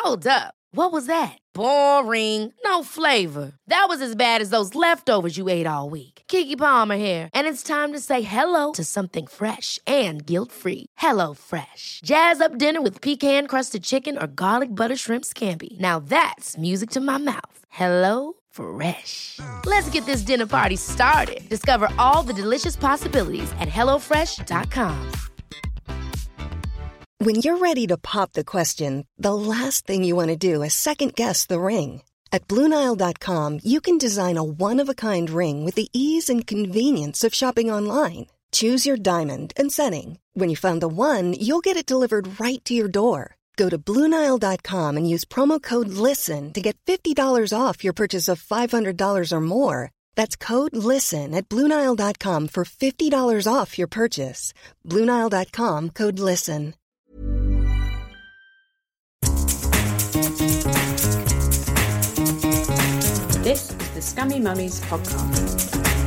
Hold up. What was that? Boring. No flavor. That was as bad as those leftovers you ate all week. Keke Palmer here, and it's time to say hello to something fresh and guilt-free. Hello Fresh. Jazz up dinner with pecan-crusted chicken or garlic butter shrimp scampi. Now that's music to my mouth. Hello Fresh. Let's get this dinner party started. Discover all the delicious possibilities at hellofresh.com. When you're ready to pop the question, the last thing you want to do is second-guess the ring. At BlueNile.com, you can design a one-of-a-kind ring with the ease and convenience of shopping online. Choose your diamond and setting. When you find the one, you'll get it delivered right to your door. Go to BlueNile.com and use promo code LISTEN to get $50 off your purchase of $500 or more. That's code LISTEN at BlueNile.com for $50 off your purchase. BlueNile.com, code LISTEN. This is the Scummy Mummies podcast.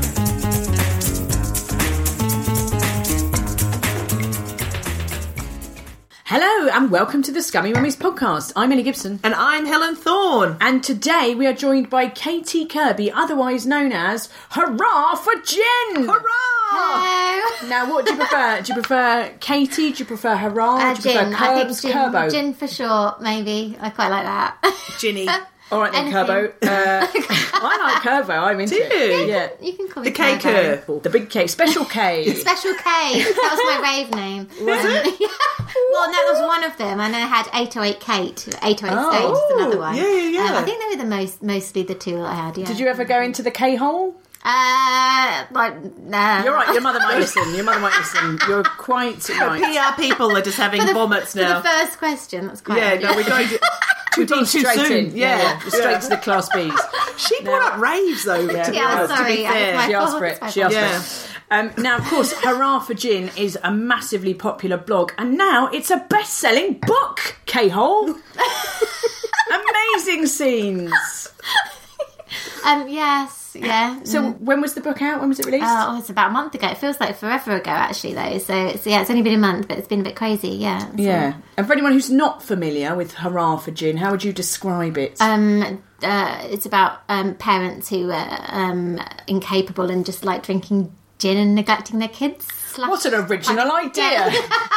Hello and welcome to the Scummy Mummies podcast. I'm Ellie Gibson. And I'm Helen Thorne. And today we are joined by Katie Kirby, otherwise known as Hurrah for Gin! Hurrah! Hello. Now, what do you prefer? Do you prefer Katie? Do you prefer Hurrah? Do you Gin. prefer Curbs? Curbo? Gin for short, maybe. I quite like that. Ginny. All right then, Curbo. I like Curbo. I'm into it. Yeah. You can call me The K curve. The big K. Special K. Special K. That was my rave name. Was it? Yeah. Well, that was one of them. And then I had 808 Kate. 808 Stage is another one. Yeah. I think they were mostly the two I had, yeah. Did you ever go into the K-hole? Nah. You're right, your mother might listen. You're quite right. PR people are just having vomits now. For the first question, that's quite Yeah, no, we're going to... We've gone too Straight soon. in. Yeah. Straight to the Class Bs. She brought up raves, though, to be honest, sorry. to be fair. She asked for it. She asked for it. Now, of course, Hurrah for Gin is a massively popular blog, and now it's a best-selling book, K-hole. Amazing scenes. Yes, yeah. So when was the book out? When was it released? It's about a month ago. It feels like forever ago, actually, though. So it's only been a month, but it's been a bit crazy, yeah. Yeah. And for anyone who's not familiar with Hurrah for Gin, how would you describe it? It's about parents who are incapable and just like drinking gin and neglecting their kids. What an original idea!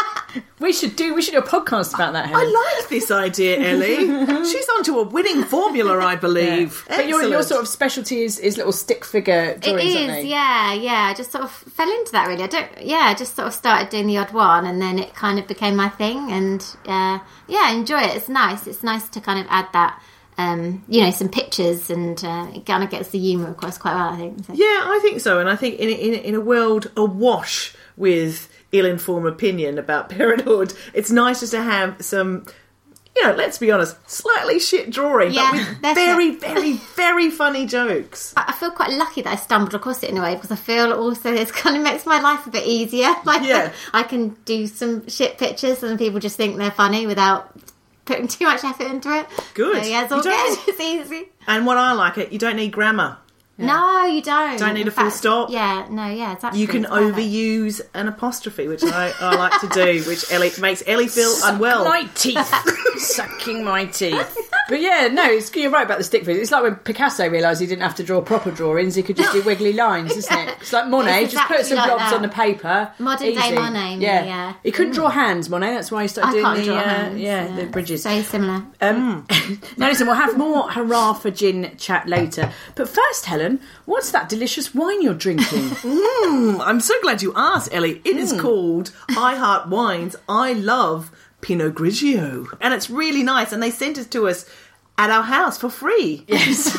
We should do a podcast about that, Helen. I like this idea, Ellie. She's onto a winning formula, I believe. Yeah. But your sort of specialty is little stick figure drawings, It aren't is, they? yeah. I just sort of fell into that, really. I just sort of started doing the odd one, and then it kind of became my thing, and I enjoy it. It's nice. It's nice to kind of add that, some pictures, and it kind of gets the humour across quite well, I think. So. Yeah, I think so. And I think in a world awash with ill-informed opinion about parenthood, it's nice just to have some, let's be honest, slightly shit drawing, but with very, very, very funny jokes. I feel quite lucky that I stumbled across it in a way, because I feel also it kind of makes my life a bit easier. I can do some shit pictures and people just think they're funny without putting too much effort into it. Good. So, yeah, it's all good. It's easy. And what I like you don't need grammar. Yeah. No, you don't. Don't need a full stop. Yeah, exactly. You can overuse an apostrophe, which I like to do, which makes Ellie feel unwell. My teeth. Sucking my teeth. But yeah, no, you're right about the stick figures. It's like when Picasso realised he didn't have to draw proper drawings, he could just do wiggly lines, isn't it? It's like Monet, it's just put some like blobs that. on the paper. Modern day Monet, yeah. He couldn't draw hands, Monet, that's why he started doing the bridges. So similar. Now listen, we'll have more Hurrah for Gin chat later. But first, Helen, what's that delicious wine you're drinking? I'm so glad you asked, Ellie. It is called I Heart Wines. I love Pinot Grigio. And it's really nice. And they sent it to us at our house for free. Yes.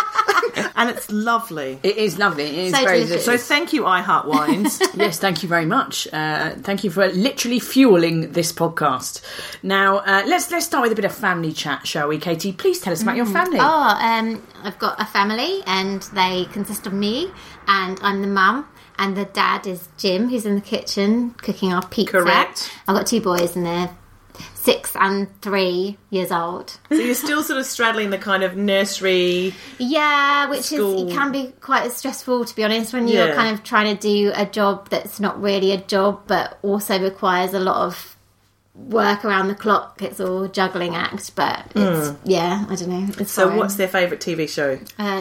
And it's lovely. It is lovely. It is so very delicious. So thank you, I Heart Wines. Yes, thank you very much. Thank you for literally fueling this podcast. Now, let's start with a bit of family chat, shall we, Katie? Please tell us about your family. I've got a family, and they consist of me, and I'm the mum, and the dad is Jim, who's in the kitchen cooking our pizza. Correct. I've got two boys, and they're 6 and 3 years old. So you're still sort of straddling the kind of nursery. Yeah, which school. it can be quite stressful, to be honest, when you're kind of trying to do a job that's not really a job, but also requires a lot of work around the clock. It's all a juggling act, but it's I don't know. It's So fine. what's their favourite TV show?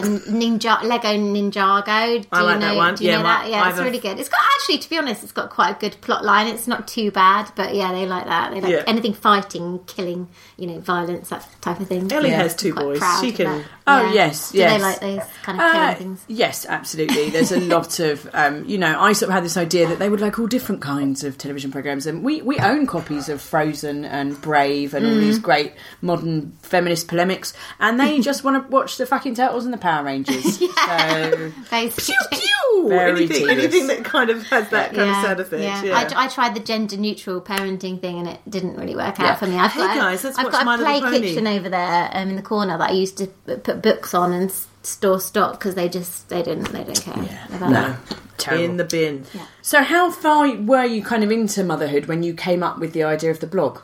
Lego Ninjago. I like that one. Do you know that? Yeah, it's I've- really good. It's got, actually, to be honest, it's got quite a good plot line. It's not too bad, but yeah, they like that. They like anything fighting, killing, violence, that type of thing. Ellie Yeah. has two Quite boys. proud She of can. that. Oh, Yeah. yes, Do yes. they like those kind of killing things? Yes, absolutely. There's a lot of, I sort of had this idea that they would like all different kinds of television programmes, and we own copies of Frozen and Brave and all these great modern feminist polemics, and they just want to watch the fucking Turtles and the Power Rangers. So, Basically. Pew! Very anything tedious. that kind of has that kind of sound effect. Yeah. I tried the gender neutral parenting thing and it didn't really work out for me. I've Hey got, guys, let's I've watch got My a Little play Pony. kitchen over there in the corner that I used to put books on and store stock because they don't care about that. terrible. In the bin. So how far were you kind of into motherhood when you came up with the idea of the blog?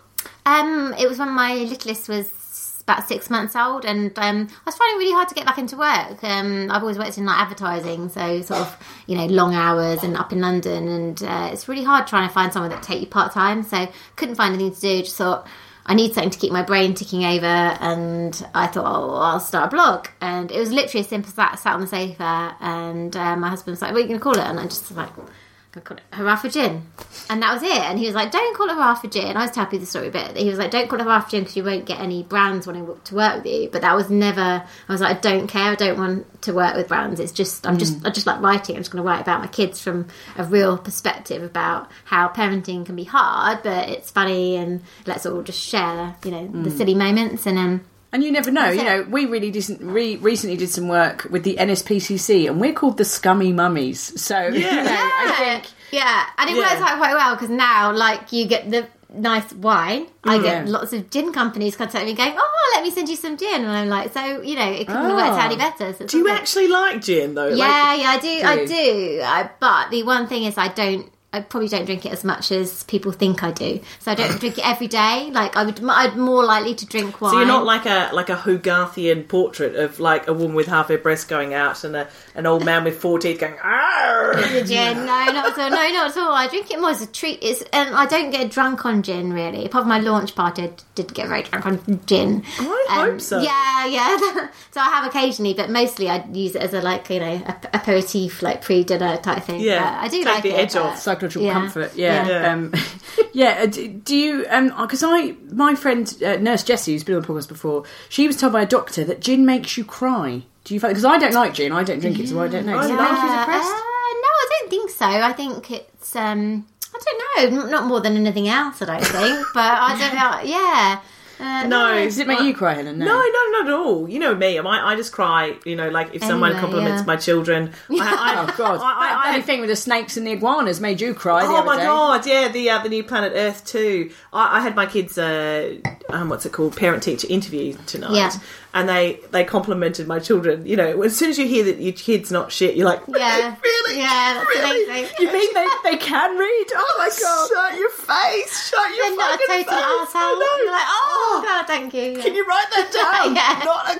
It was when my littlest was about 6 months old, and I was finding it really hard to get back into work. I've always worked in like advertising, so sort of long hours and up in London, and it's really hard trying to find someone that take you part time. So couldn't find anything to do. Just thought I need something to keep my brain ticking over, and I thought, I'll start a blog. And it was literally as simple as that. I sat on the sofa, and my husband was like, "What are you going to call it?" And I just was like, I called it Hurrah for Gin. And that was it. And he was like, don't call it Hurrah for Gin. I was happy with the story a bit. He was like, don't call it Hurrah for Gin because you won't get any brands wanting to work with you. But that was never, I was like, I don't care. I don't want to work with brands. It's just, I just like writing. I'm just going to write about my kids from a real perspective about how parenting can be hard, but it's funny, and let's all just share, the silly moments. And you never know, That's it. we really recently did some work with the NSPCC, and we're called the Scummy Mummies. So, I think... Yeah, and it works out quite well because now, like, you get the nice wine. I get lots of gin companies contacting me going, let me send you some gin. And I'm like, so, it couldn't have worked out any better. So Do you it's actually like gin, though? Yeah, I do. Do I you? do. But the one thing is I probably don't drink it as much as people think I do. So I don't drink it every day. Like I'd more likely to drink wine. So you're not like a Hogarthian portrait of like a woman with half her breast going out and an old man with 4 teeth going, "Arr!" The gin. No, not at all. No, not at all. I drink it more as a treat. I don't get drunk on gin, really. Apart from my launch party, I did get very drunk on gin. I hope so. Yeah. So I have occasionally, but mostly I use it as a aperitif, like pre-dinner type thing. Yeah, I do take like the it. edge but- off. Psychological comfort, Yeah. Do you? Because my friend Nurse Jessie, who's been on the podcast before, she was told by a doctor that gin makes you cry. Do you find? Because I don't like gin, I don't drink it, so I don't know. Does it make you depressed? No, I don't think so. I think it's I don't know, not more than anything else. I don't think, but I don't know. Yeah. No. Does it make you cry, Helen? No, not at all. You know me. I just cry. Like if someone Anyway, compliments yeah. my children. Oh God! I That thing with the snakes and the iguanas made you cry the Oh other my day. god! Yeah, the new Planet Earth 2. I had my kids' what's it called, parent-teacher interview tonight, Yeah. and they complimented my children. As soon as you hear that your kid's not shit, you're like, Yeah. really, Yeah, that's really. amazing. You mean they can read? Oh my God! Shut your face! Shut your They're not a fucking total face! asshole. I know. You're like, oh God, thank you. Can you write that down? Yeah. Not a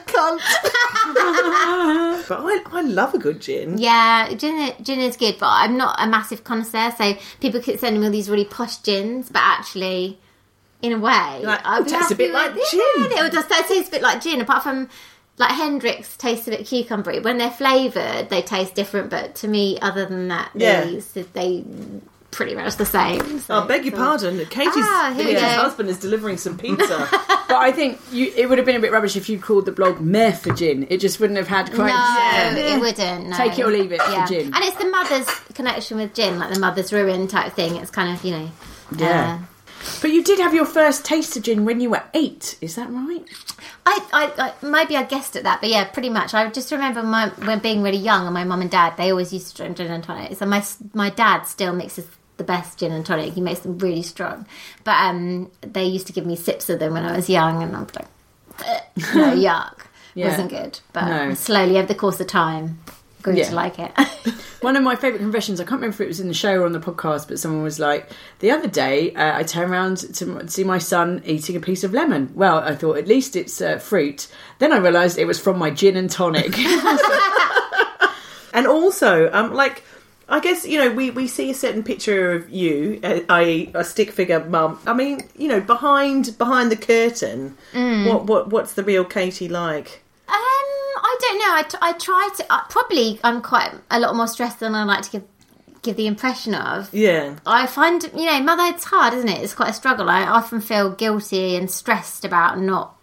cunt. But I love a good gin. Yeah, gin is good, but I'm not a massive connoisseur, so people keep sending me all these really posh gins, but actually, in a way, Like, I'd it be tastes a happy bit like with- gin. Yeah, it does taste a bit like gin, apart from like Hendrick's tastes a bit cucumbery. When they're flavoured, they taste different, but to me, other than that, Yeah. they pretty much the same. So, I beg your pardon. Katie's here we go. husband is delivering some pizza. But I think it would have been a bit rubbish if you called the blog Mare for Gin. It just wouldn't have had quite... No, it wouldn't. No. Take it or leave it for Yeah. gin. And it's the mother's connection with gin, like the mother's ruin type thing. It's kind of, Yeah. But you did have your first taste of gin when you were 8, is that right? I maybe I guessed at that, but yeah, pretty much. I just remember when being really young, and my mum and dad, they always used to drink gin and tonic. So my dad still mixes the best gin and tonic. He makes them really strong. But they used to give me sips of them when I was young, and I was like, yuck. Yeah. Wasn't good. But No. slowly over the course of time, grew Yeah. to like it. One of my favourite confessions, I can't remember if it was in the show or on the podcast, but someone was like, the other day I turned around to see my son eating a piece of lemon. Well, I thought at least it's fruit. Then I realised it was from my gin and tonic. And also, I guess, we see a certain picture of you, i.e. a stick figure mum. I mean, behind the curtain, what's the real Katie like? I don't know. I try to... probably I'm quite a lot more stressed than I like to give the impression of. Yeah. I find, motherhood's hard, isn't it? It's quite a struggle. I often feel guilty and stressed about not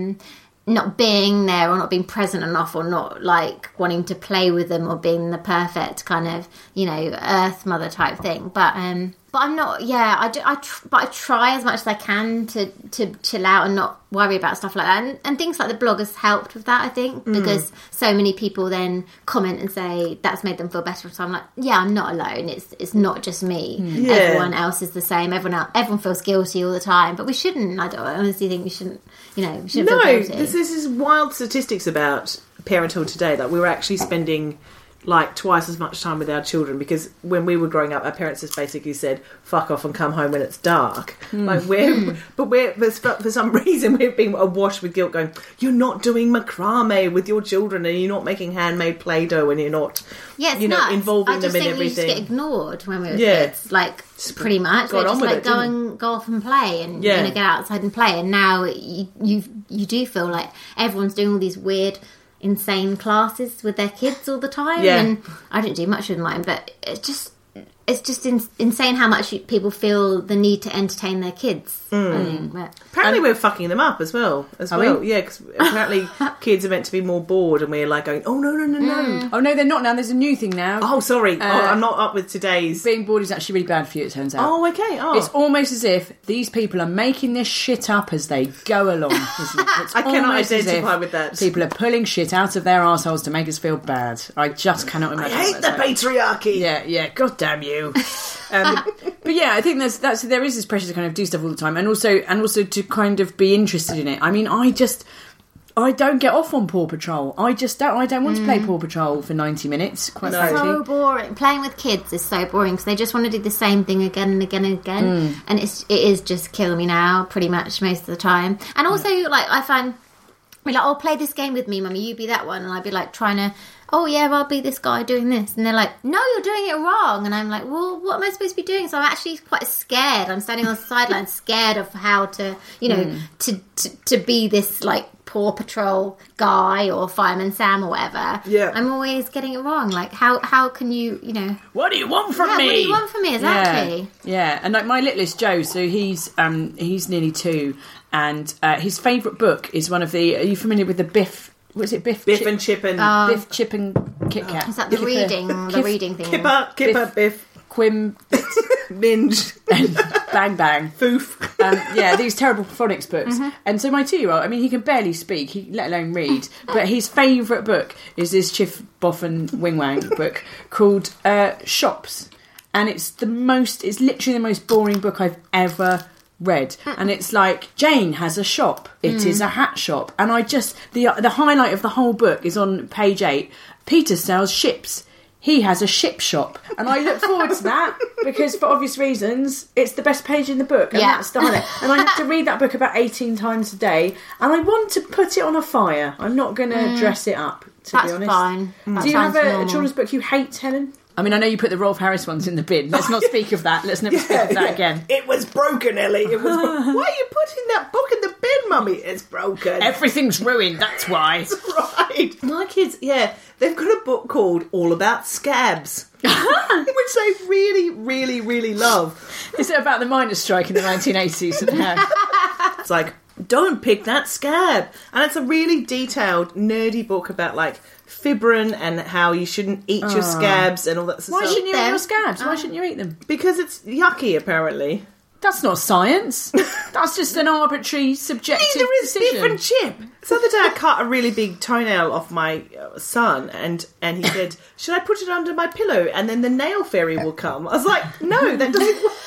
being there or not being present enough or not like wanting to play with them or being the perfect kind of earth mother type thing, but I'm not. But I try as much as I can to chill out and not worry about stuff like that, and things like the blog has helped with that, I think, because so many people then comment and say that's made them feel better. So I'm like, I'm not alone. It's not just me. Everyone else is the same. Everyone feels guilty all the time, but we shouldn't. I honestly think we shouldn't. We shouldn't feel guilty. This is wild statistics about parenthood today. Like, we were actually spending like twice as much time with our children, because when we were growing up, our parents just basically said fuck off and come home when it's dark. Like, for some reason we've been awash with guilt, going, you're not doing macrame with your children, and you're not making handmade Play-Doh, and you're not involving them in everything. I just think we used to get ignored when we were kids, like pretty much. They just like go off and play and get outside and play, and now you do feel like everyone's doing all these weird insane classes with their kids all the time, and I don't do much with mine, but it's just insane how much people feel the need to entertain their kids. I think, apparently we're fucking them up as well. Because apparently kids are meant to be more bored, and we're like going, oh no. Oh no, they're not now. There's a new thing now. Oh, sorry. I'm not up with today's. Being bored is actually really bad for you, it turns out. Oh, okay. It's almost as if these people are making this shit up as they go along, isn't it? I cannot identify with that. People are pulling shit out of their arseholes to make us feel bad. I just cannot imagine. I hate the patriarchy. Yeah, god damn you. But yeah, I think there is this pressure to kind of do stuff all the time, and also to kind of be interested in it. I mean, I don't get off on Paw Patrol. I don't want to play Paw Patrol for 90 minutes, quite frankly. So boring. Playing with kids is so boring, because they just want to do the same thing again and again and again. And it is just killing me now, pretty much most of the time. And also, like, I find, like, oh, play this game with me, Mummy, you be that one. And I'd be like trying to, oh yeah, I'll be this guy doing this. And they're like, no, you're doing it wrong. And I'm like, well, what am I supposed to be doing? So I'm actually quite scared. I'm standing on the sideline scared of how to, to be this, like, Paw Patrol guy or Fireman Sam or whatever. Yeah. I'm always getting it wrong. Like, how can you, What do you want from me? What do you want from me, exactly? Yeah. And like my littlest Joe, so he's nearly 2, and his favourite book is one of the, are you familiar with the Biff? Was it Biff? Biff and Chip and... Biff, Chip and Kit Kat. Is that the reading thing? Kipper, Biff. Quim, Minge, and Bang Bang. Foof. These terrible phonics books. And so my 2-year-old, I mean, he can barely speak, let alone read, but his favourite book is this Chiff Boff and Wing Wang book called Shops. And it's literally the most boring book I've ever read, and it's like, Jane has a shop, it is a hat shop, and I just the highlight of the whole book is on page 8. Peter sells ships, he has a ship shop, and I look forward to that because for obvious reasons it's the best page in the book, and that's the highlight. And I have to read that book about 18 times a day, and I want to put it on a fire. I'm not going to dress it up, to be honest. That's fine. Do you have a children's book you hate, Helen? I mean, I know you put the Rolf Harris ones in the bin. Let's not speak of that. Let's never speak of that again. It was broken, Ellie. It was. Why are you putting that book in the bin, Mummy? It's broken. Everything's ruined, that's why. That's right. My kids, they've got a book called All About Scabs, which they really, really, really love. Is it about the miners' strike in the 1980s? It's like, don't pick that scab. And it's a really detailed, nerdy book about, like, fibrin and how you shouldn't eat your scabs and all that sort of stuff. Why shouldn't you eat your scabs? Why shouldn't you eat them? Because it's yucky, apparently. That's not science. That's just an arbitrary, subjective Neither is decision. Biff and Chip. So the other day I cut a really big toenail off my son, and he said, should I put it under my pillow and then the nail fairy will come? I was like, no, that doesn't work.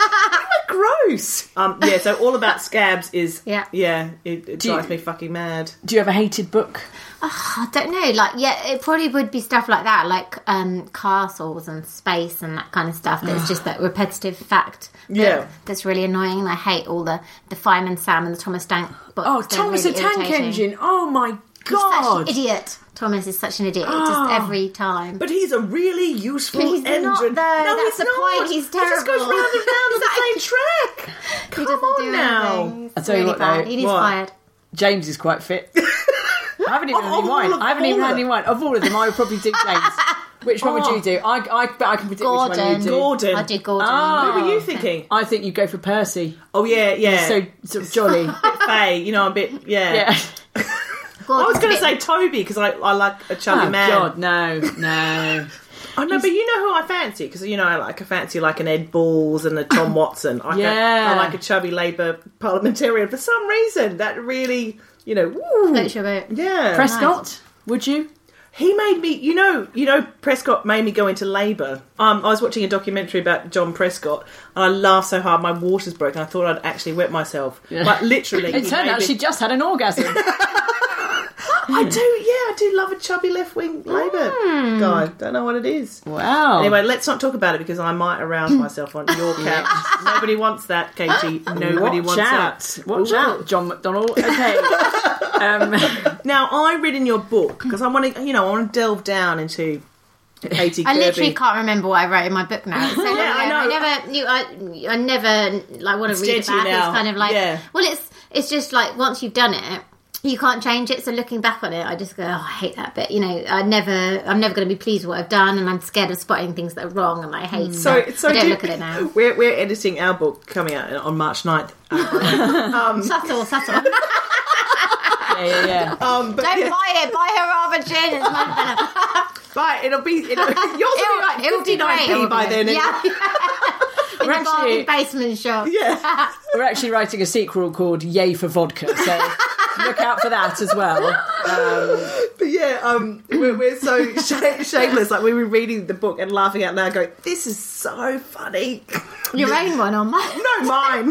Gross. So All About Scabs is it drives me fucking mad. Do you have a hated book? I don't know. Like, it probably would be stuff like that, like castles and space and that kind of stuff. That's just that repetitive fact. That's really annoying. And I hate all the Fireman Sam and the Thomas Tank books. Oh, Thomas the Tank Engine. Oh my God. He's such an idiot. Thomas is such an idiot, just every time. But he's a really useful He's engine. not, though. No, That's he's the not. point. He's He just goes terrible. round and round on the same track. He Come doesn't on do now. anything. He's I'll tell you really what, bad. though. He needs What? fired. James is quite fit. I haven't even had any Of wine. all I haven't even of had any wine. Of all of them, I would probably do James. Which one would you do? I bet I can predict which one you Gordon. do. Gordon. I do Gordon. Who were you thinking? I think you go for Percy. Oh, yeah. So sort of jolly. Faye, you know, I'm a bit, Yeah. I was going to say Toby because I like a chubby Oh man. God, no. I know, but you know who I fancy? Because, you know, I fancy like an Ed Balls and a Tom Watson. Yeah. I like a chubby Labour parliamentarian. For some reason, that really, you know, woo. Floats your boat. Yeah. Prescott, would you? He made me, you know, Prescott made me go into labour. I was watching a documentary about John Prescott, and I laughed so hard my waters broke, and I thought I'd actually wet myself. Yeah. But literally, It turned out she just had an orgasm. I do love a chubby left-wing Labour guy. Don't know what it is. Wow. Anyway, let's not talk about it because I might arouse myself on your couch. Nobody wants that, Katie. Nobody wants that. Watch out, John McDonnell. Okay. Now, I read in your book because I want to delve down into Katie Kirby. I literally can't remember what I wrote in my book now. It's so long I ago. know. I never like want to read it Steady back. now. It's kind of like, Yeah. well, it's just like once you've done it, you can't change it. So looking back on it, I just go, oh, I hate that bit. You know, I'm never going to be pleased with what I've done, and I'm scared of spotting things that are wrong, and I hate. So I don't look at it now. We're editing our book coming out on March 9th. Subtle. Yeah. But Don't buy it. Buy her rather gin. It's much better. Right, yours will be like It'll be 59p great, by then. Yeah. In the actually- bargain basement shop. Yeah. We're actually writing a sequel called Yay for Vodka, so look out for that as well. But yeah, we're so shameless. Like we were reading the book and laughing out loud, going, "This is so funny." Your own one on mine. No, mine.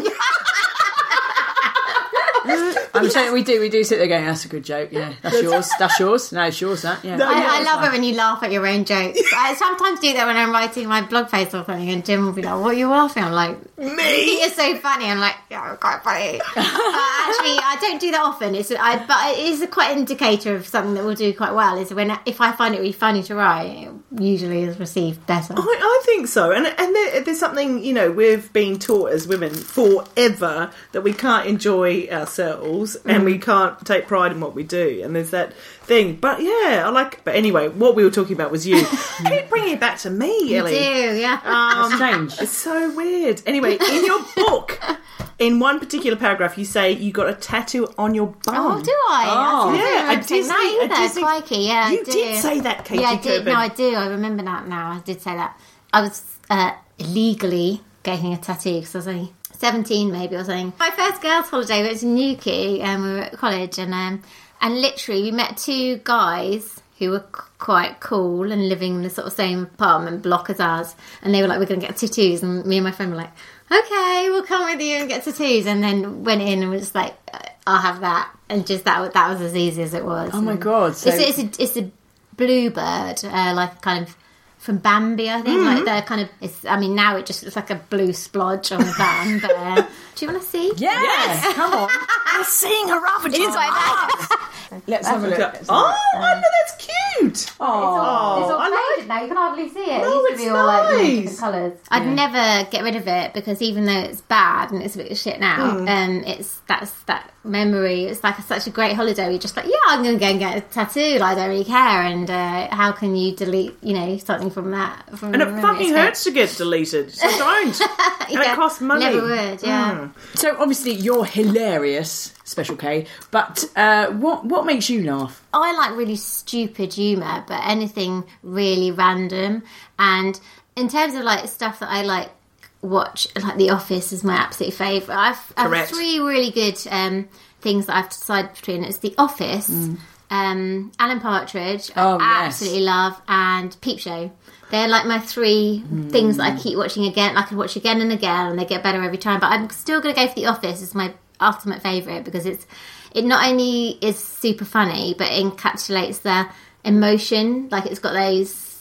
I'm saying we do sit there going, that's a good joke, yeah. That's yours. No, it's yours, that, yeah. No, I love it when you laugh at your own jokes. I sometimes do that when I'm writing my blog post or something, and Jim will be like, what are you laughing? I'm like, Me? You're so funny. I'm like, yeah, I'm quite funny. But actually, I don't do that often. But it is a quite indicator of something that will do quite well, is when if I find it really funny to write, it usually is received better. I think so, and there's something, you know, we've been taught as women forever that we can't enjoy ourselves and we can't take pride in what we do, and there's that thing. But yeah, but anyway, what we were talking about was you. Keep bringing it back to me, Ellie. I do, yeah. That's strange. It's so weird. Anyway, in your book, in one particular paragraph, you say you got a tattoo on your bum. Oh, do I? Oh. Yeah, a I didn't say that Disney- either. Crikey, yeah, You I do. did say that, Katie Yeah, I did. Coburn. No, I do. I remember that now. I did say that. I was illegally getting a tattoo because I was only 17 maybe or something. My first girls' holiday was in Newquay and we were at college and literally we met two guys who were quite cool and living in the sort of same apartment block as ours, and they were like, we're going to get tattoos, and me and my friend were like, okay, we'll come with you and get tattoos, and then went in and was just like, I'll have that, and just that was as easy as it was. Oh my God. So... It's a bluebird, like kind of from Bambi, I think. Like they're kind of. Now it just looks like a blue splodge on the band. But do you want to see? Yes, come on. I'm seeing a rather It's like that. Let's have a look. Oh, I know, that's cute. It's all I faded now. You can hardly see it. No, It used to it's be all like nice. different colours. I'd never get rid of it because even though it's bad and it's a bit of shit now, that's that memory. It's like such a great holiday. You're just like, yeah, I'm going to go and get a tattoo. Like, I don't really care. And how can you delete, something from that? And it fucking hurts to get deleted, so don't. And it costs money. Never would, yeah. So obviously you're hilarious, Special K, but what makes you laugh? I like really stupid humour, but anything really random. And in terms of like stuff that I like watch, like The Office is my absolute favourite. I have Correct. three really good things that I've decided between. It's The Office, Alan Partridge, Oh, I yes. absolutely love, and Peep Show. They're like my three things that I keep watching again. I can watch again and again, and they get better every time. But I'm still going to go for The Office. It's my ultimate favourite because it not only is super funny, but it encapsulates the emotion. Like it's got those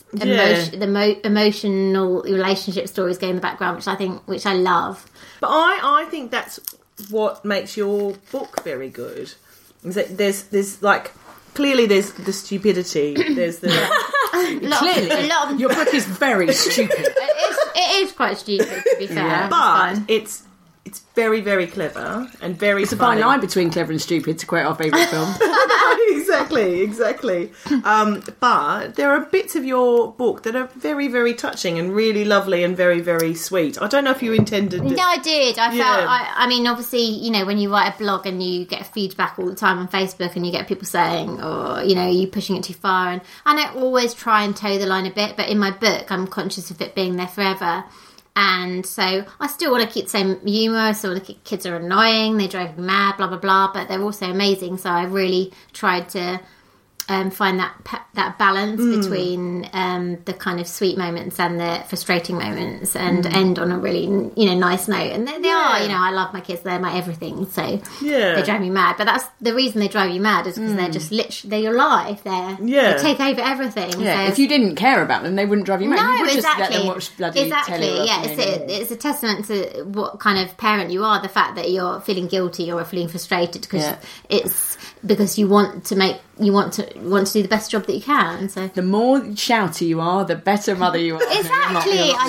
emotional relationship stories going in the background, which I love. But I think that's what makes your book very good. Is that there's like clearly there's the stupidity. There's the Your book is very stupid. It is quite stupid, to be fair. But it's very, very clever and very It's a funny. fine line between clever and stupid, to quote our favourite film. Exactly. But there are bits of your book that are very, very touching and really lovely and very, very sweet. I don't know if you intended to... No, I did. I Yeah. felt, I mean, obviously, you know, when you write a blog and you get feedback all the time on Facebook and you get people saying, or, you know, you pushing it too far. And I always try and toe the line a bit, but in my book, I'm conscious of it being there forever. And so I still want to keep the same humour. I still want to keep, kids are annoying, they drive me mad, blah, blah, blah, but they're also amazing. So I really tried to find that balance between the kind of sweet moments and the frustrating moments, and end on a really, you know, nice note. And they are, you know, I love my kids, they're my everything, so they drive me mad. But that's the reason they drive you mad, is because they're just literally, they're your life. They take over everything. Yeah, so if you didn't care about them, they wouldn't drive you mad. No, you would exactly. just let them watch bloody telly. Yeah, it's a testament to what kind of parent you are. The fact that you're feeling guilty or feeling frustrated because it's because you want to do the best job that you can. So the more shouty you are, the better mother you are. Exactly, I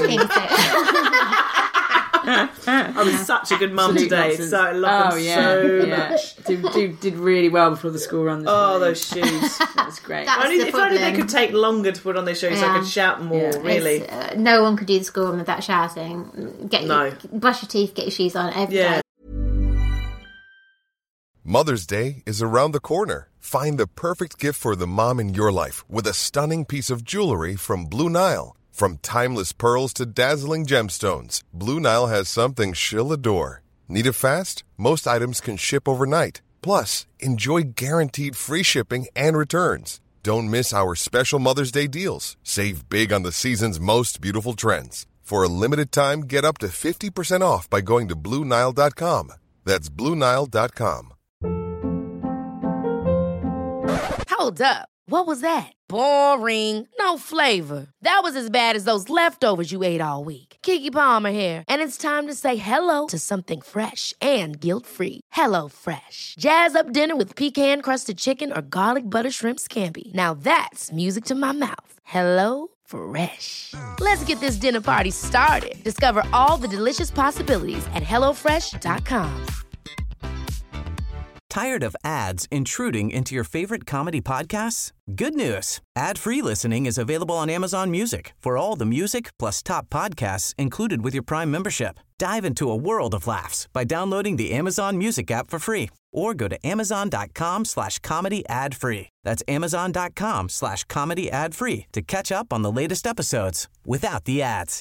think so. I was such a good mum today, nonsense. so I love them so much. Did really well before the school run. Those shoes. That was great. That's the If only they problem. could take longer to put on their shoes so I could shout more, really. No one could do the school run without shouting. Brush your teeth, get your shoes on every day. Mother's Day is around the corner. Find the perfect gift for the mom in your life with a stunning piece of jewelry from Blue Nile. From timeless pearls to dazzling gemstones, Blue Nile has something she'll adore. Need it fast? Most items can ship overnight. Plus, enjoy guaranteed free shipping and returns. Don't miss our special Mother's Day deals. Save big on the season's most beautiful trends. For a limited time, get up to 50% off by going to BlueNile.com. That's BlueNile.com. Hold up. What was that? Boring. No flavor. That was as bad as those leftovers you ate all week. Keke Palmer here, and it's time to say hello to something fresh and guilt-free. Hello Fresh. Jazz up dinner with pecan-crusted chicken or garlic butter shrimp scampi. Now that's music to my mouth. Hello Fresh. Let's get this dinner party started. Discover all the delicious possibilities at hellofresh.com. Tired of ads intruding into your favorite comedy podcasts? Good news. Ad-free listening is available on Amazon Music for all the music plus top podcasts included with your Prime membership. Dive into a world of laughs by downloading the Amazon Music app for free or go to amazon.com/comedy ad-free. That's amazon.com/comedy ad-free to catch up on the latest episodes without the ads.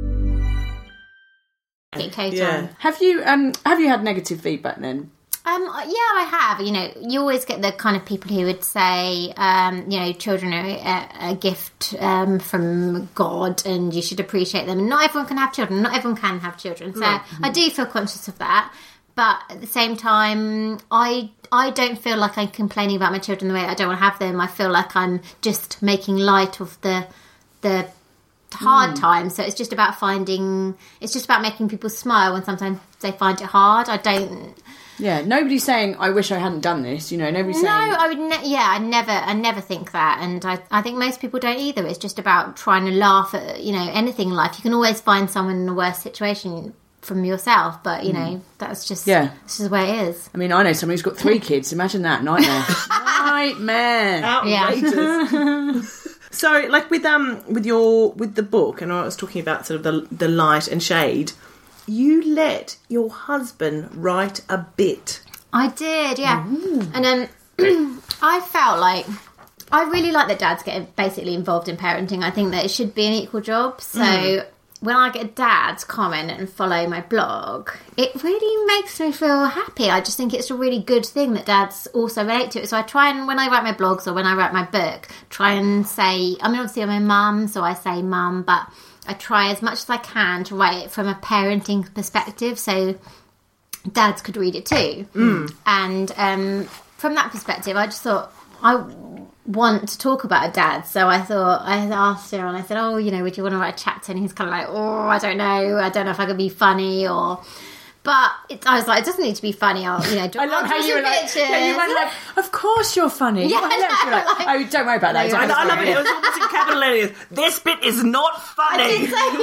Have you had negative feedback then? Yeah, I have. You know, you always get the kind of people who would say, you know, children are a gift from God and you should appreciate them. And not everyone can have children. Not everyone can have children. So I do feel conscious of that. But at the same time, I don't feel like I'm complaining about my children the way I don't want to have them. I feel like I'm just making light of the hard times. So it's just about making people smile when sometimes they find it hard. Yeah, nobody's saying, I wish I hadn't done this, you know, nobody's saying... No, I would I never think that, and I think most people don't either. It's just about trying to laugh at, you know, anything in life. You can always find someone in a worse situation from yourself, but, you know, that's just, this is the way it is. I mean, I know someone who's got 3 kids, imagine that, nightmare. Nightmare! Outrageous. So, like, with the book, and I was talking about sort of the light and shade... You let your husband write a bit. I did, yeah. Ooh. And I felt like I really like that dads get basically involved in parenting. I think that it should be an equal job. So when I get dads comment and follow my blog, it really makes me feel happy. I just think it's a really good thing that dads also relate to it. So I try and, when I write my blogs or when I write my book, try and say, I mean, obviously I'm a mum, so I say mum, but I try as much as I can to write it from a parenting perspective so dads could read it too. And from that perspective, I just thought, I want to talk about a dad. So I asked her and I said, oh, you know, would you want to write a chapter? And he's kind of like, oh, I don't know if I could be funny but But I was like, it doesn't need to be funny. I'll, you know, I love how you were like, you were like, of course you're funny. Yeah, You're oh, don't worry about that. I love it. It was almost in capital letters. This bit is not funny. I did say,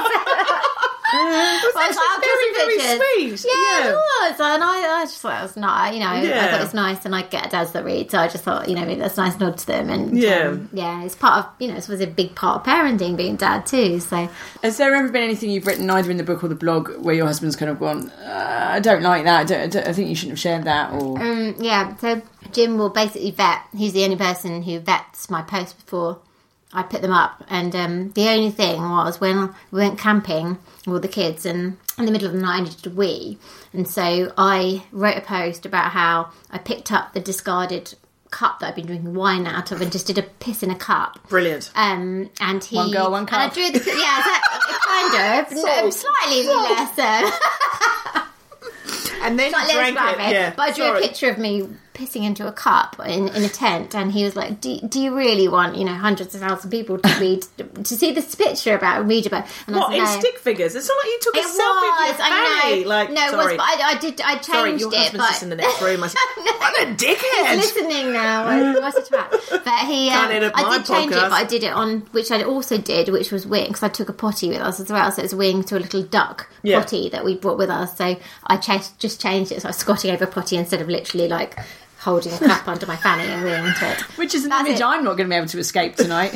It was very sweet. Yeah, it was. And I just thought it was nice. You know, I thought it was nice, and I get dads that read, so I just thought, you know, that's a nice nod to them. And it's part of, you know, it was a big part of parenting, being dad too. So, has there ever been anything you've written either in the book or the blog where your husband's kind of gone, I don't like that. I think you shouldn't have shared that? Or so Jim will basically vet. He's the only person who vets my posts before I put them up. And the only thing was when we went camping with the kids, and in the middle of the night I needed a wee, and so I wrote a post about how I picked up the discarded cup that I've been drinking wine out of and just did a piss in a cup. Brilliant. And he, one girl, one cup. And I drew the kind of slightly less. And then you drank it. Yeah. But I drew a picture of me pissing into a cup in a tent, and he was like, do you really want, you know, hundreds of thousands of people to see this picture about, read about? And what, in stick figures? It's not like you took a selfie of your fanny. Like, no, sorry. it was, but I changed sorry, your it. husband's just in the next room. I said, what a dickhead. He's listening now. What's the track? But he, I did change it, but I did it on, which I also did, which was wing, because I took a potty with us as well, so it's wing to a little duck potty that we brought with us. So I just changed it, so I was squatting over a potty instead of literally like holding a cup under my fanny and weeing into it. Which is an image I'm not going to be able to escape tonight.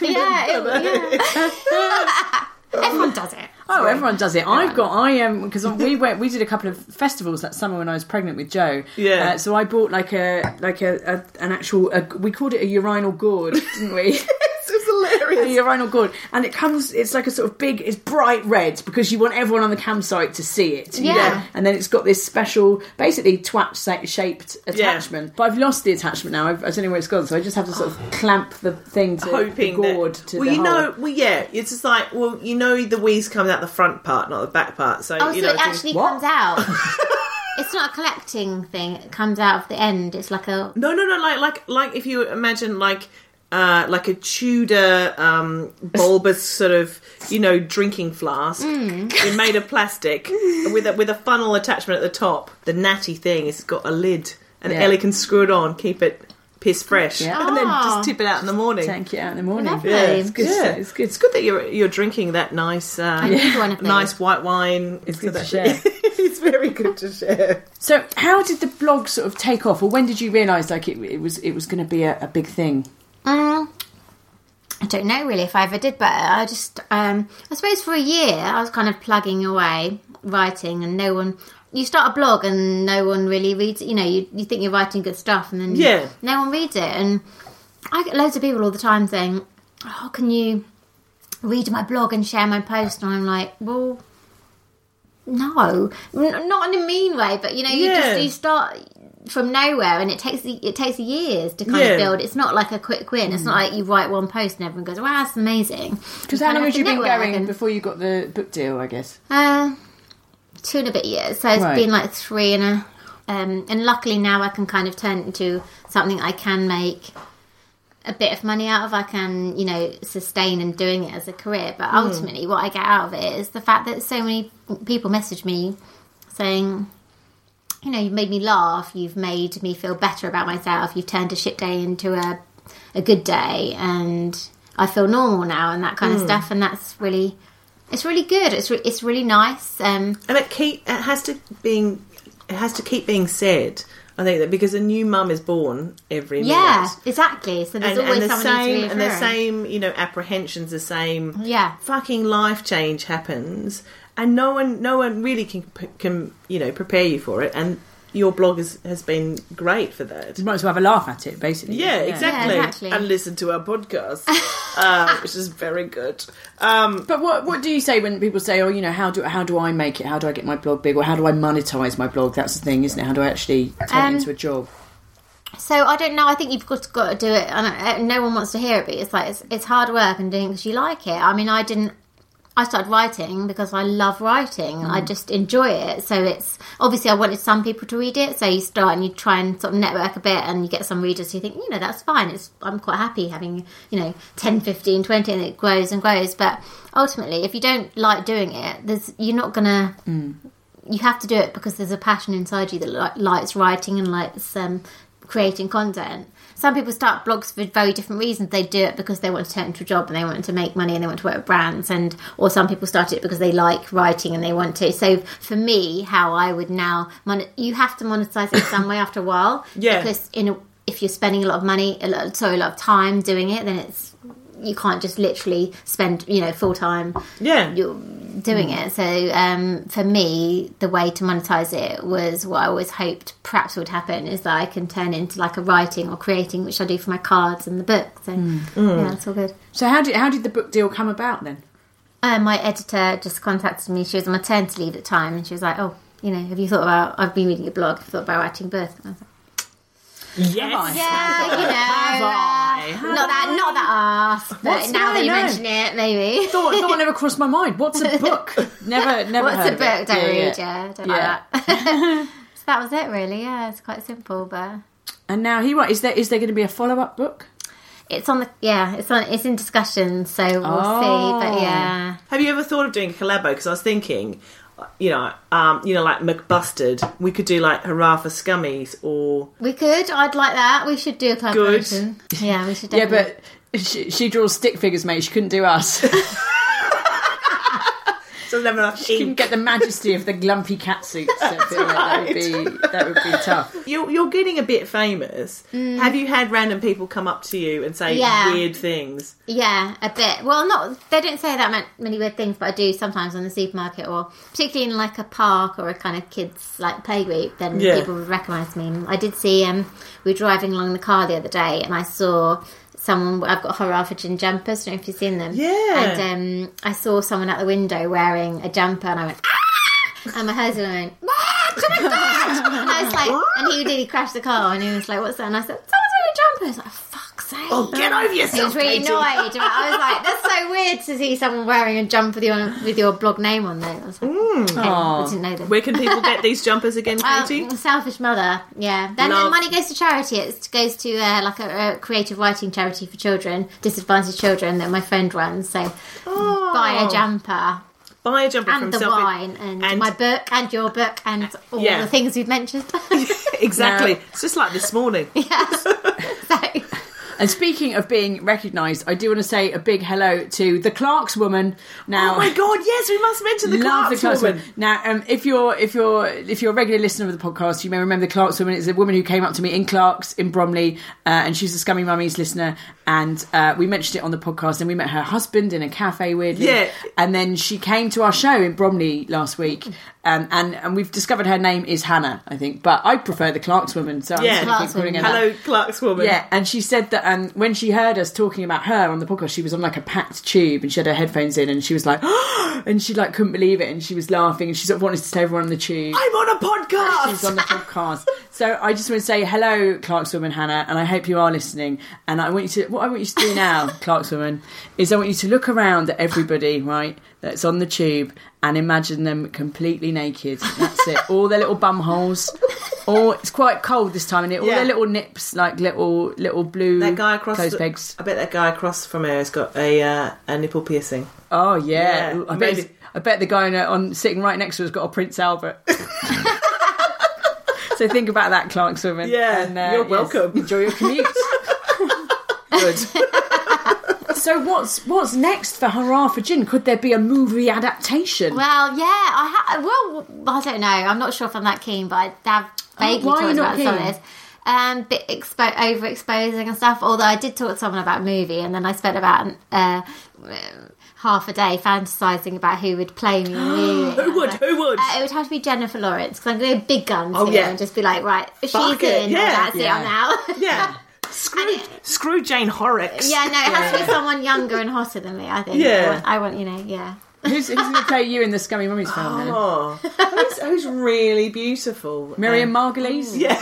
Everyone does it. Oh, everyone does it. Because we did a couple of festivals that summer when I was pregnant with Joe. Yeah. So I bought an actual, we called it a urinal gourd, didn't we? It was hilarious. A urinal gourd, and it's like a sort of big, it's bright red because you want everyone on the campsite to see it. Yeah. And then it's got this special, basically twat-shaped attachment. But I've lost the attachment now. I don't know where it's gone, so I just have to sort of clamp the thing to the gourd to the hole. It's just like, you know, the wheeze comes out the front part, not the back part. So, so it actually comes out. It's not a collecting thing. It comes out of the end. It's like a... No. Like if you imagine like a Tudor bulbous sort of, you know, drinking flask made of plastic with a funnel attachment at the top. The natty thing is got a lid, and Ellie can screw it on, keep it piss fresh, and then just tip it out in the morning. Tank it out in the morning. Lovely. Yeah, it's good. Yeah. It's good. It's good that you're drinking that nice nice white wine. It's good to share. It's very good to share. So, how did the blog sort of take off, or when did you realise like it was going to be a big thing? I don't know really if I ever did, but I just, I suppose for a year I was kind of plugging away, writing, and you start a blog and no one really reads it. You know, you think you're writing good stuff, and then no one reads it. And I get loads of people all the time saying, oh, can you read my blog and share my post? And I'm like, well, no, not in a mean way, but you know, you start from nowhere, and it takes years to kind of build. It's not like a quick win. It's not like you write one post and everyone goes, wow, that's amazing. Because how long had you been going before you got the book deal, I guess? 2 and a bit years. So it's been like 3 and luckily now I can kind of turn it into something I can make a bit of money out of. I can, you know, sustain and doing it as a career. But ultimately what I get out of it is the fact that so many people message me saying, you know, you've made me laugh, you've made me feel better about myself, you've turned a shit day into a good day, and I feel normal now, and that kind of stuff. And that's really, it's really good. It's really nice. And it has to keep being said. I think that because a new mum is born every minute. Yeah, exactly. So there's always someone and the same, you know, apprehensions, the same fucking life change happens, and no one really can you know, prepare you for it. And your blog has been great for that. You might as well have a laugh at it, basically. Yeah, exactly. And listen to our podcast, which is very good. But what do you say when people say, oh, you know, how do I make it? How do I get my blog big? Or how do I monetize my blog? That's the thing, isn't it? How do I actually turn it into a job? So I don't know. I think you've got to do it. And no one wants to hear it, but it's like it's hard work and doing it because you like it. I mean, I started writing because I love writing. I just enjoy it. So it's obviously I wanted some people to read it. So you start and you try and sort of network a bit, and you get some readers who think, you know, that's fine. I'm quite happy having, you know, 10, 15, 20, and it grows and grows. But ultimately, if you don't like doing it, you're not gonna you have to do it because there's a passion inside you that likes writing and likes creating content. Some people start blogs for very different reasons. They do it because they want to turn it into a job and they want to make money and they want to work with brands, or some people start it because they like writing and they want to. So for me, how I would now, you have to monetize it some way after a while. Yeah. Because if you're spending a lot of money, a lot of time doing it, then you can't just literally spend, full time. Yeah. You're doing it. So for me, the way to monetize it was what I always hoped perhaps would happen, is that I can turn into like a writing or creating, which I do for my cards and the book. So yeah, it's all good. So how did the book deal come about then? My editor just contacted me. She was on maternity leave at the time, and she was like, "Oh, have you thought about? I've been reading your blog. Thought about writing a book." And I was like, Yes. yeah, not that arse. But now that you mention it, maybe. Thought never crossed my mind. What's a book? Never. What's heard a book? of it. Don't read. Yeah, don't like that. So that was it, really. Yeah, it's quite simple, but. And now is there going to be a follow-up book? It's in discussion, so we'll see. But yeah, Have you ever thought of doing a collabo? Because I was thinking, like McBusted, we could do like Hurrah for Scummies, or we could. I'd like that. We should do a collaboration. Good. Yeah, we should. Definitely. Yeah, but she draws stick figures, mate. She couldn't do us. So never enough she couldn't get the majesty of the lumpy cat suits. I feel like that would be tough. You're getting a bit famous. Have you had random people come up to you and say weird things? Yeah, a bit. Well, they don't say that many weird things, but I do sometimes in the supermarket, or particularly in like a park or a kind of kids like play group. Then people would recognise me. I did see. We were driving along the car the other day, and I saw someone. I've got Hurrah for Gin jumpers. I don't know if you've seen them. Yeah. And I saw someone at the window wearing a jumper, and I went, ah! And my husband went, what? Oh my God! And I was like, and he nearly crashed the car, and he was like, what's that? And I said, someone's wearing a jumper. I was like, fuck's sake. Oh, get over yourself, He was really Katie. annoyed. I was like, that's so weird to see someone wearing a jumper with your blog name on there. I was like, okay, I didn't know them. Where can people get these jumpers again, Katie? Selfish Mother, yeah. Then the money goes to charity. It goes to like a creative writing charity for children, disadvantaged children, that my friend runs. So buy a jumper. Buy a jumper and from the wine and my book and your book and all the things we've mentioned. Exactly. It's just like this morning. Yes. So. And speaking of being recognised, I do want to say a big hello to the Clarks woman. Now, oh my God, yes, we must mention the Clarks woman. Now, if you're a regular listener of the podcast, you may remember the Clarks woman. It's a woman who came up to me in Clarks in Bromley, and she's a Scummy Mummies listener. And we mentioned it on the podcast, and we met her husband in a cafe, weirdly. Yeah. And then she came to our show in Bromley last week, and we've discovered her name is Hannah, I think. But I prefer the Clarks woman, so I'm just going to keep calling her that. Hello, Clarks woman. Yeah, and she said that when she heard us talking about her on the podcast, she was on like a packed tube and she had her headphones in and she was like, and she like couldn't believe it and she was laughing and she sort of wanted to tell everyone on the tube. I'm on a podcast! She's on the podcast. So I just want to say hello, Clarks woman Hannah, and I hope you are listening. And what I want you to do now, Clarks woman, is I want you to look around at everybody, right, that's on the tube and imagine them completely naked. That's it. All their little bum holes. It's quite cold this time, and all their little nips, like little blue that guy across clothes pegs. I bet that guy across from her has got a nipple piercing. Oh yeah. I bet the guy sitting right next to her has got a Prince Albert. So think about that, Clarks woman. Yeah, and, you're welcome. Yes, enjoy your commute. Good. So what's next for Hurrah for Gin? Could there be a movie adaptation? Well, yeah, I don't know. I'm not sure if I'm that keen, but I have vaguely talked about some of this. Bit overexposing and stuff. Although I did talk to someone about a movie, and then I spent about half a day fantasising about who would play me in the movie. Who would? It would have to be Jennifer Lawrence, because I'm going to go big guns here and just be like, right, if she's in, that's it, I'm out. Yeah. Screw Jane Horrocks. Yeah, no, it has to be someone younger and hotter than me, I think. Yeah. I want, yeah. Who's going to play you in the Scummy Mummies film then? Oh, who's really beautiful? Miriam Margolyes? Yeah.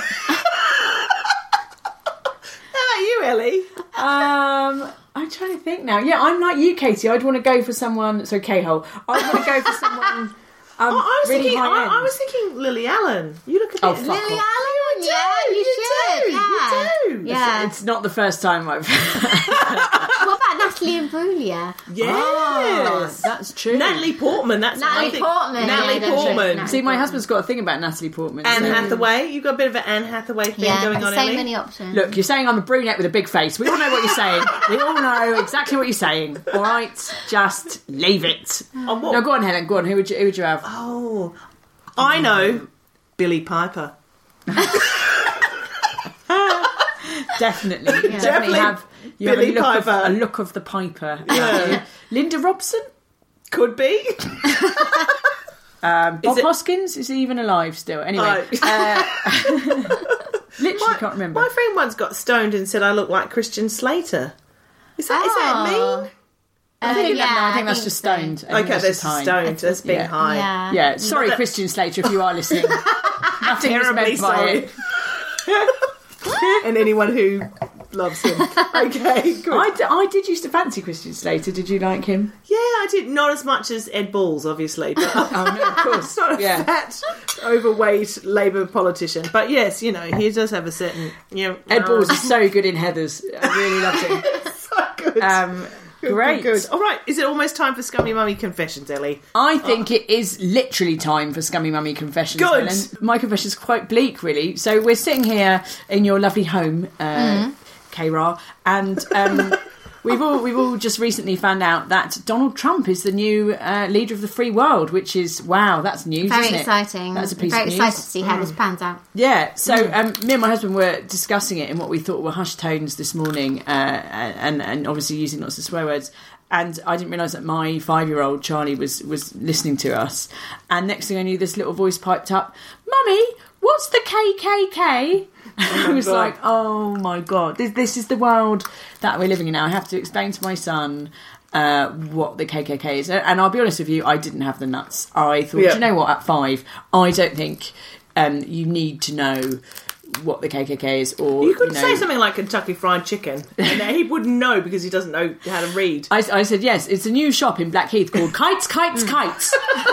How about you, Ellie? I'm trying to think now. Yeah, I'm like you, Katie. I'd want to go for someone... So, K-hole. I'd want to go for someone... I was really thinking Lily Allen. You look a bit... Oh, fuck Lily off. Allen? Yeah, you should. You do. Yeah. It's not the first time I've... What about Natalie Imbruglia. Yes, that's true. Natalie Portman. That's Natalie Portman. Natalie Yeah, Portman. Natalie See, my Portman. husband's got a thing about Natalie Portman. Anne so- Hathaway. You've got a bit of an Anne Hathaway thing going on, so Ellie. many options. Look, you're saying I'm a brunette with a big face. We all know what you're saying. We all know exactly what you're saying. All right, just leave it. On what? No, go on, Helen. Go on. Who would you have? Oh, I know. Billy Piper. Definitely, you Definitely definitely have. You Billy have Piper. a look of the Piper. Yeah. Linda Robson, Could be. Bob it- Hoskins. Is he even alive still? Anyway, literally can't remember. My friend once got stoned and said I look like Christian Slater. Is that mean? I think that's think just so. stoned. I think Okay, that's that's just high. stoned. That's being Yeah. high. Yeah. Yeah, sorry, That- Christian Slater, if you are listening. Nothing was Terribly meant by sorry. it. And anyone who loves him. Okay, good. I did used to fancy Christian Slater. Did you like him? Yeah, I did. Not as much as Ed Balls, obviously. But Oh no, of course. not a Yeah. fat, overweight Labour politician. But yes, you know, he does have a certain... Ed Balls is so good in Heathers. I really loved him. so good. Great. Good. All right, is it almost time for Scummy Mummy Confessions, Ellie? I think it is literally time for Scummy Mummy Confessions. Good. Helen. My confession is quite bleak, really. So we're sitting here in your lovely home, K-Ra, and we've all just recently found out that Donald Trump is the new leader of the free world, which is, wow, that's news, Very isn't it? exciting. That's a piece Very of news. excited to see how this pans out. Yeah, so me and my husband were discussing it in what we thought were hushed tones this morning, and obviously using lots of swear words. And I didn't realise that my 5-year-old Charlie was listening to us. And next thing I knew, this little voice piped up, "Mummy, what's the KKK?" I was God. like, oh my God, this is the world that we're living in now. I have to explain to my son what the KKK is. And I'll be honest with you, I didn't have the nuts. I thought, Yeah. do you know what, at 5, I don't think you need to know what the KKK is, or You could know, say something like Kentucky Fried Chicken, and he wouldn't know because he doesn't know how to read. I said yes. It's a new shop in Blackheath called Kites, Kites, Kites.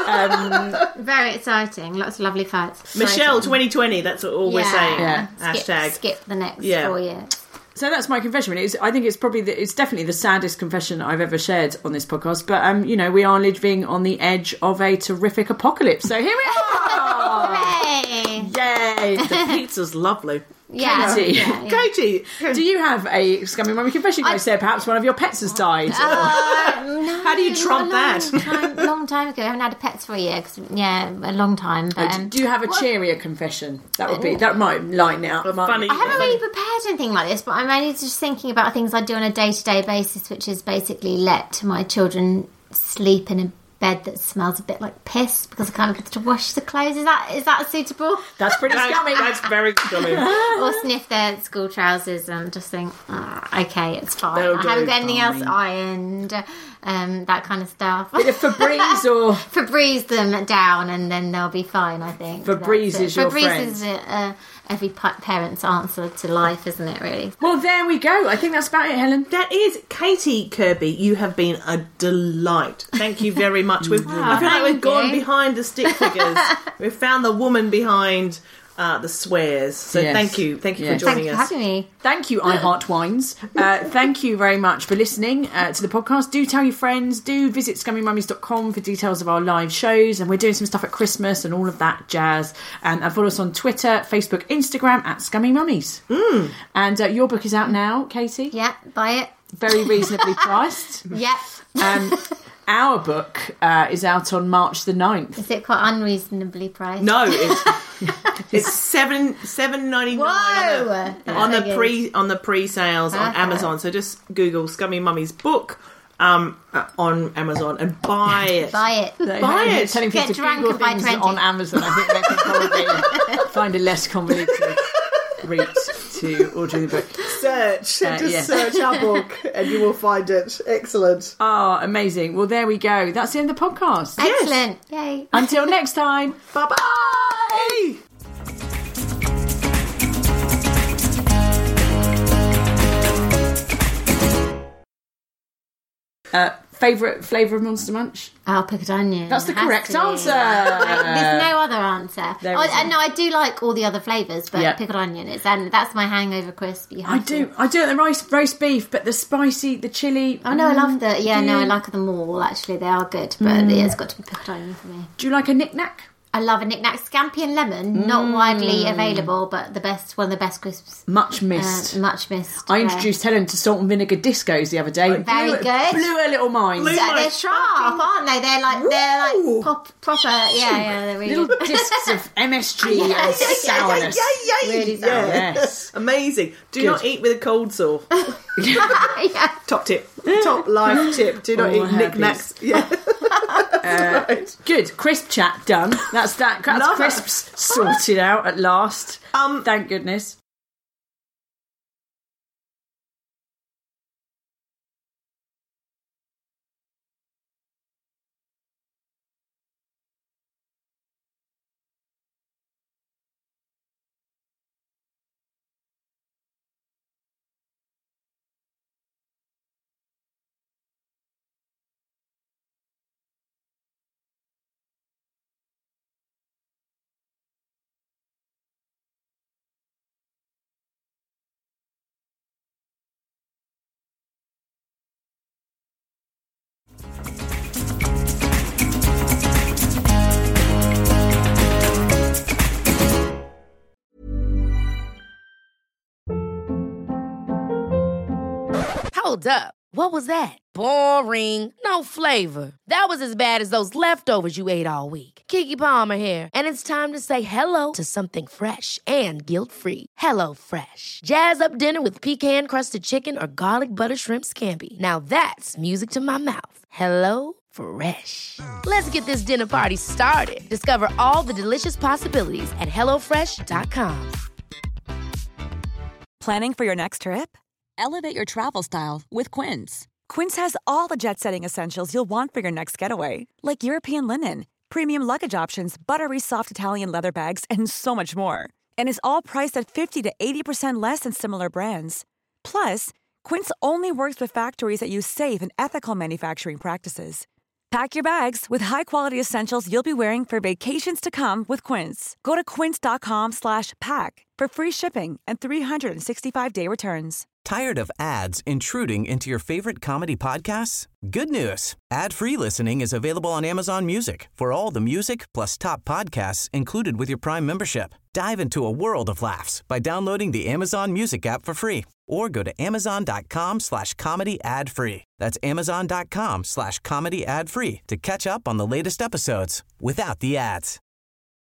Very exciting. Lots of lovely fights. Michelle 2020, that's all we're saying. Yeah. Hashtag. Skip the next Yeah. 4 years. So that's my confession. I think it's probably it's definitely the saddest confession I've ever shared on this podcast. But you know, we are living on the edge of a terrific apocalypse. So here we are. Hooray! Yay! The pizza's lovely. Yeah. Katie. yeah. Katie, Do you have a Scummy Mummy confession? You said perhaps one of your pets has died. No, How do you trump not a that? long time ago. I haven't had a pets for a year. A long time. But, Do you have a cheerier confession? That might lighten it up. funny- I haven't really prepared anything like this, but I'm only just thinking about things I do on a day-to-day basis, which is basically let my children sleep in a bed that smells a bit like piss because I can't get to wash the clothes. Is that suitable? That's pretty scummy. That's very scummy. Or sniff their school trousers and just think, okay, it's fine. That'll I haven't do. got anything else ironed, that kind of stuff. Febreze or Febreze them down and then they'll be fine, I think. Febreze That's it. is your Febreze friend. is every parent's answer to life, isn't it, really? well, there we go. I think that's about it, Helen. That is Katie Kirby. You have been a delight. Thank you very much. I feel like thank we've gone you. behind the stick figures. We've found the woman behind the swears. So Yes. thank you for Yes. joining Thanks for us. having me. Thank you, I Heart Wines. Thank you very much for listening to the podcast. Do tell your friends. Do visit scummymummies.com for details of our live shows. And we're doing some stuff at Christmas and all of that jazz. And follow us on Twitter, Facebook, Instagram at Scummy Mummies. And your book is out now, Katie. Yeah, buy it. Very reasonably priced. Yep. Our book is out on March the 9th. Is it quite unreasonably priced? No, it's $7.99 Whoa! on the pre-sales on Okay. Amazon. So just Google Scummy Mummy's book on Amazon and buy it. Buy it. Buy it. Telling people Get to drunk Google and buy things 20. on Amazon. I think they can probably find a less convoluted route to ordering the book. Search. yes. search our book and you will find it. Excellent. Oh, amazing. Well, there we go. That's the end of the podcast. Excellent. Yay. Until next time. Bye-bye. Favourite flavour of Monster Munch? Oh, pickled onion. That's the Has correct to be. answer. There's no other answer. There No, isn't. I do like all the other flavours, but Yeah. pickled onion is, and that's my hangover crisp. You have I do like the roast beef, but the spicy, the chilli. Oh no, I love the. Yeah, do no, I you? like them all. Actually, they are good, but it's got to be pickled onion for me. Do you like a knick-knack? I love a knick-knack scampi and lemon. Not widely available, but one of the best crisps. Much missed. Much missed. I introduced Helen to salt and vinegar discos the other day. Very good. Blew her little mind. They're sharp, aren't they? They're like proper. Yeah, they're really Little discs of MSG and sourness. really sour. Yes. Amazing. Do Good. not eat with a cold sore. Yeah. Top tip. Top life tip. Do not All eat knickknacks. Yeah. Good. Crisp chat done. That's that. That's Love it. crisps sorted out at last. Thank goodness. Hold up. What was that? Boring. No flavor. That was as bad as those leftovers you ate all week. Keke Palmer here, and it's time to say hello to something fresh and guilt-free. Hello Fresh. Jazz up dinner with pecan-crusted chicken or garlic butter shrimp scampi. Now that's music to my mouth. Hello Fresh. Let's get this dinner party started. Discover all the delicious possibilities at hellofresh.com. Planning for your next trip? Elevate your travel style with Quince. Quince has all the jet-setting essentials you'll want for your next getaway, like European linen, premium luggage options, buttery soft Italian leather bags, and so much more. And is all priced at 50 to 80% less than similar brands. Plus, Quince only works with factories that use safe and ethical manufacturing practices. Pack your bags with high-quality essentials you'll be wearing for vacations to come with Quince. Go to quince.com/pack for free shipping and 365-day returns. Tired of ads intruding into your favorite comedy podcasts? Good news. Ad-free listening is available on Amazon Music for all the music plus top podcasts included with your Prime membership. Dive into a world of laughs by downloading the Amazon Music app for free or go to amazon.com/comedy ad-free. That's amazon.com/comedy ad-free to catch up on the latest episodes without the ads.